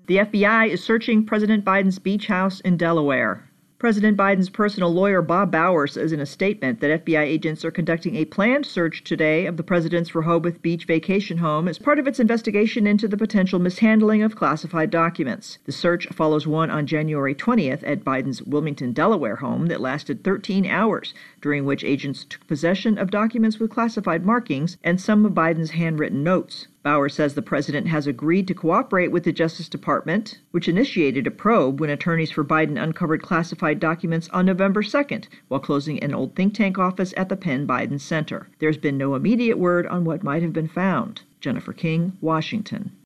The FBI is searching President Biden's beach house in Delaware. President Biden's personal lawyer, Bob Bauer, says in a statement that FBI agents are conducting a planned search today of the president's Rehoboth Beach vacation home as part of its investigation into the potential mishandling of classified documents. The search follows one on January 20th at Biden's Wilmington, Delaware home that lasted 13 hours, during which agents took possession of documents with classified markings and some of Biden's handwritten notes. Bauer says the president has agreed to cooperate with the Justice Department, which initiated a probe when attorneys for Biden uncovered classified documents on November 2nd while closing an old think tank office at the Penn Biden Center. There's been no immediate word on what might have been found. Jennifer King, Washington.